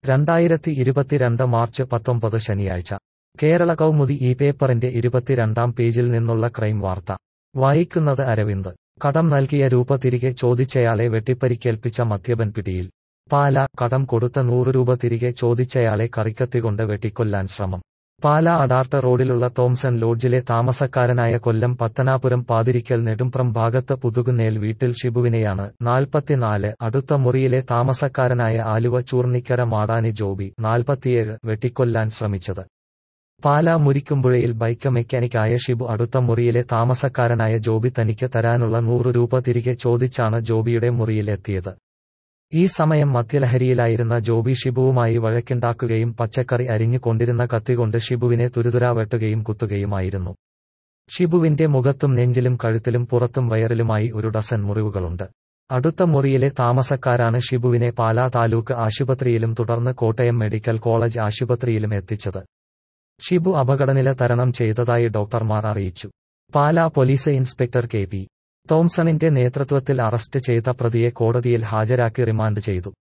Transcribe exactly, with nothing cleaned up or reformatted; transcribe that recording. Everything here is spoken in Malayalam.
രണ്ടായിരത്തി ഇരുപത്തിരണ്ട് മാർച്ച് പത്തൊമ്പത് ശനിയാഴ്ച കേരള കൗമുദി ഈ പേപ്പറിന്റെ ഇരുപത്തിരണ്ടാം പേജിൽ നിന്നുള്ള ക്രൈം വാർത്ത വായിക്കുന്നത് അരവിന്ദ്. കടം നൽകിയ രൂപ തിരികെ ചോദിച്ചയാളെ വെട്ടിപ്പരിക്കേൽപ്പിച്ച മദ്യപൻ പിടിയിൽ. പാലാ. കടം കൊടുത്ത നൂറ് രൂപ തിരികെ ചോദിച്ചയാളെ കറിക്കത്തികൊണ്ട് വെട്ടിക്കൊല്ലാൻ ശ്രമം. പാലാ അടാർട്ട് റോഡിലുള്ള തോംസൺ ലോഡ്ജിലെ താമസക്കാരനായ കൊല്ലം പത്തനാപുരം പാതിരിക്കൽ നെടുംപ്രം ഭാഗത്ത് പുതുകുന്നേൽ വീട്ടിൽ ഷിബുവിനെയാണ് നാൽപ്പത്തിനാല് അടുത്ത മുറിയിലെ താമസക്കാരനായ ആലുവ ചൂർണിക്കര മാടാനി ജോബി നാൽപ്പത്തിയേഴ് വെട്ടിക്കൊല്ലാൻ ശ്രമിച്ചത്. പാലാ മുരിക്കുമ്പുഴയിൽ ബൈക്ക് മെക്കാനിക്കായ ഷിബു അടുത്ത മുറിയിലെ താമസക്കാരനായ ജോബി തനിക്ക് തരാനുള്ള നൂറ് രൂപ തിരികെ ചോദിച്ചാണ് ജോബിയുടെ മുറിയിൽ എത്തിയത്. ഈ സമയം മദ്യലഹരിയിലായിരുന്ന ജോബി ഷിബുവുമായി വഴക്കുണ്ടാക്കുകയും പച്ചക്കറി അരിഞ്ഞു കൊണ്ടിരുന്ന കത്തികൊണ്ട് ഷിബുവിനെ തുരുതുരാ വെട്ടുകയും കുത്തുകയുമായിരുന്നു. ഷിബുവിന്റെ മുഖത്തും നെഞ്ചിലും കഴുത്തിലും പുറത്തും വയറിലുമായി ഒരു ഡസൻ മുറിവുകളുണ്ട്. അടുത്ത മുറിയിലെ താമസക്കാരാണ് ഷിബുവിനെ പാലാ താലൂക്ക് ആശുപത്രിയിലും തുടർന്ന് കോട്ടയം മെഡിക്കൽ കോളേജ് ആശുപത്രിയിലും എത്തിച്ചത്. ഷിബു അപകടനില തരണം ചെയ്തതായി ഡോക്ടർമാർ അറിയിച്ചു. Pala police inspector K P തോംസണിന്റെ നേതൃത്വത്തിൽ അറസ്റ്റ് ചെയ്ത പ്രതിയെ കോടതിയിൽ ഹാജരാക്കി റിമാൻഡ് ചെയ്തു.